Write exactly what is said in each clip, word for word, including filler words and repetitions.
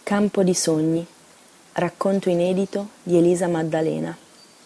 Campo di sogni. Racconto inedito di Elisa Maddalena.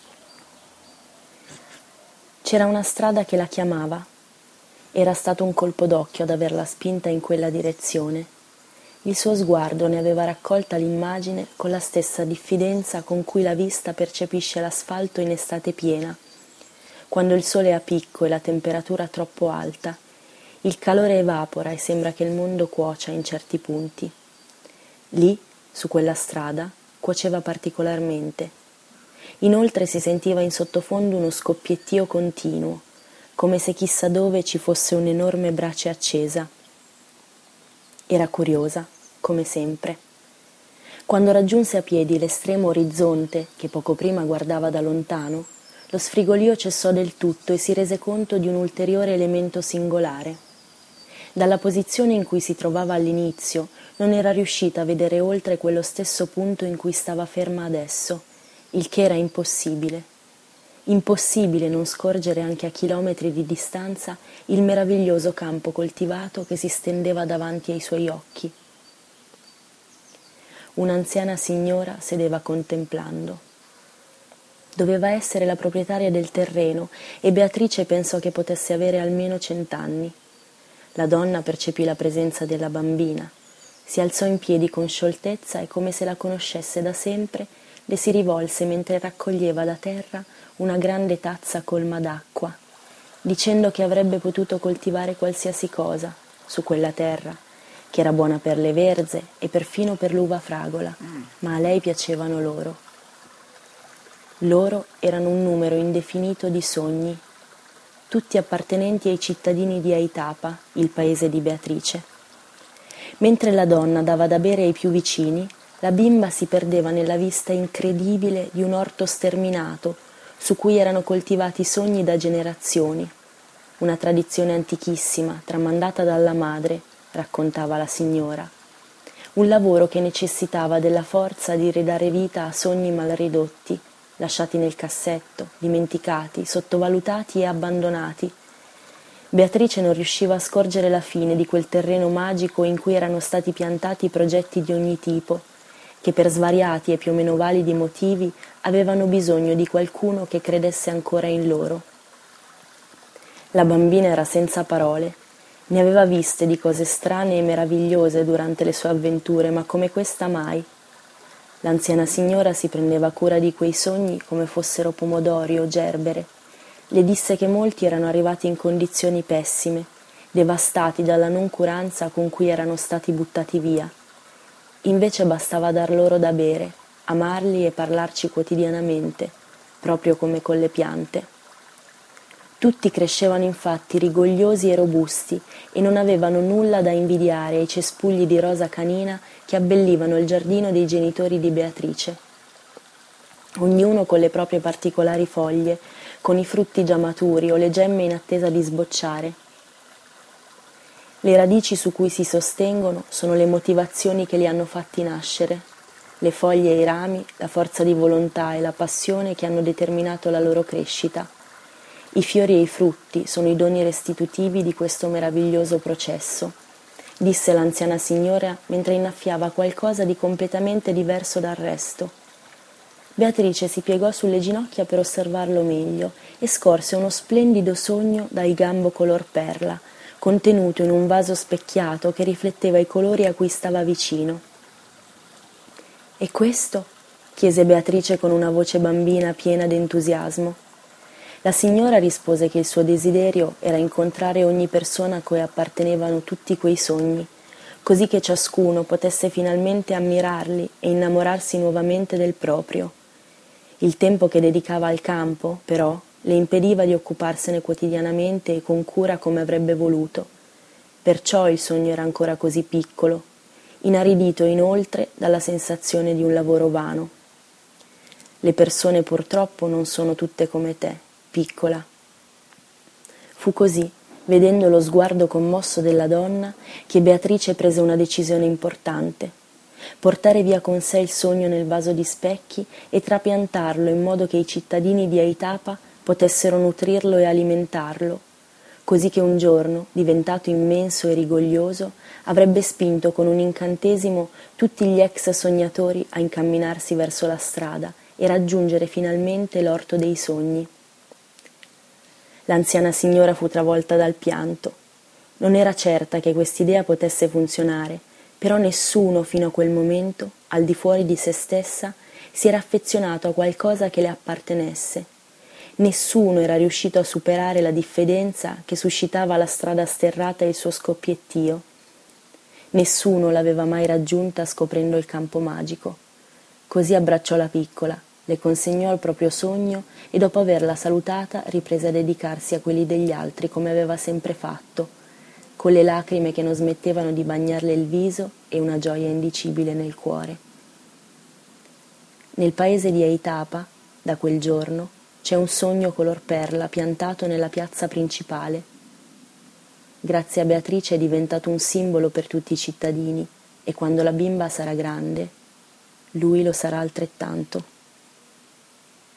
C'era una strada che la chiamava. Era stato un colpo d'occhio ad averla spinta in quella direzione. Il suo sguardo ne aveva raccolta l'immagine con la stessa diffidenza con cui la vista percepisce l'asfalto in estate piena, quando il sole è a picco e la temperatura troppo alta. Il calore evapora e sembra che il mondo cuocia in certi punti. Lì, su quella strada, cuoceva particolarmente. Inoltre si sentiva in sottofondo uno scoppiettio continuo, come se chissà dove ci fosse un'enorme brace accesa. Era curiosa, come sempre. Quando raggiunse a piedi l'estremo orizzonte, che poco prima guardava da lontano, lo sfrigolio cessò del tutto e si rese conto di un ulteriore elemento singolare. Dalla posizione in cui si trovava all'inizio non era riuscita a vedere oltre quello stesso punto in cui stava ferma adesso, il che era impossibile. Impossibile non scorgere anche a chilometri di distanza il meraviglioso campo coltivato che si stendeva davanti ai suoi occhi. Un'anziana signora sedeva contemplando. Doveva essere la proprietaria del terreno e Beatrice pensò che potesse avere almeno cent'anni. La donna percepì la presenza della bambina. Si alzò in piedi con scioltezza e, come se la conoscesse da sempre, le si rivolse mentre raccoglieva da terra una grande tazza colma d'acqua, dicendo che avrebbe potuto coltivare qualsiasi cosa su quella terra, che era buona per le verze e perfino per l'uva fragola, ma a lei piacevano loro. Loro erano un numero indefinito di sogni, tutti appartenenti ai cittadini di Aitapa, il paese di Beatrice. Mentre la donna dava da bere ai più vicini, la bimba si perdeva nella vista incredibile di un orto sterminato su cui erano coltivati sogni da generazioni. Una tradizione antichissima, tramandata dalla madre, raccontava la signora. Un lavoro che necessitava della forza di ridare vita a sogni mal ridotti, lasciati nel cassetto, dimenticati, sottovalutati e abbandonati. Beatrice non riusciva a scorgere la fine di quel terreno magico in cui erano stati piantati progetti di ogni tipo, che per svariati e più o meno validi motivi avevano bisogno di qualcuno che credesse ancora in loro. La bambina era senza parole, ne aveva viste di cose strane e meravigliose durante le sue avventure, ma come questa mai. L'anziana signora si prendeva cura di quei sogni come fossero pomodori o gerbere. Le disse che molti erano arrivati in condizioni pessime, devastati dalla noncuranza con cui erano stati buttati via. Invece bastava dar loro da bere, amarli e parlarci quotidianamente, proprio come con le piante. Tutti crescevano infatti rigogliosi e robusti e non avevano nulla da invidiare ai cespugli di rosa canina che abbellivano il giardino dei genitori di Beatrice. Ognuno con le proprie particolari foglie, con i frutti già maturi o le gemme in attesa di sbocciare. Le radici su cui si sostengono sono le motivazioni che li hanno fatti nascere, le foglie e i rami, la forza di volontà e la passione che hanno determinato la loro crescita. I fiori e i frutti sono i doni restitutivi di questo meraviglioso processo, disse l'anziana signora mentre innaffiava qualcosa di completamente diverso dal resto. Beatrice si piegò sulle ginocchia per osservarlo meglio e scorse uno splendido sogno dal gambo color perla, contenuto in un vaso specchiato che rifletteva i colori a cui stava vicino. «E questo?» chiese Beatrice con una voce bambina piena d'entusiasmo. La signora rispose che il suo desiderio era incontrare ogni persona a cui appartenevano tutti quei sogni, così che ciascuno potesse finalmente ammirarli e innamorarsi nuovamente del proprio. Il tempo che dedicava al campo, però, le impediva di occuparsene quotidianamente e con cura come avrebbe voluto. Perciò il sogno era ancora così piccolo, inaridito inoltre dalla sensazione di un lavoro vano. Le persone purtroppo non sono tutte come te, piccola. Fu così, vedendo lo sguardo commosso della donna, che Beatrice prese una decisione importante: portare via con sé il sogno nel vaso di specchi e trapiantarlo in modo che i cittadini di Aitapa potessero nutrirlo e alimentarlo, così che un giorno, diventato immenso e rigoglioso, avrebbe spinto con un incantesimo tutti gli ex sognatori a incamminarsi verso la strada e raggiungere finalmente l'orto dei sogni. L'anziana signora fu travolta dal pianto. Non era certa che quest'idea potesse funzionare, però nessuno fino a quel momento, al di fuori di se stessa, si era affezionato a qualcosa che le appartenesse. Nessuno era riuscito a superare la diffidenza che suscitava la strada sterrata e il suo scoppiettio. Nessuno l'aveva mai raggiunta scoprendo il campo magico. Così abbracciò la piccola, le consegnò il proprio sogno e dopo averla salutata riprese a dedicarsi a quelli degli altri come aveva sempre fatto, con le lacrime che non smettevano di bagnarle il viso e una gioia indicibile nel cuore. Nel paese di Eitapa, da quel giorno, c'è un sogno color perla piantato nella piazza principale. Grazie a Beatrice è diventato un simbolo per tutti i cittadini e quando la bimba sarà grande, lui lo sarà altrettanto.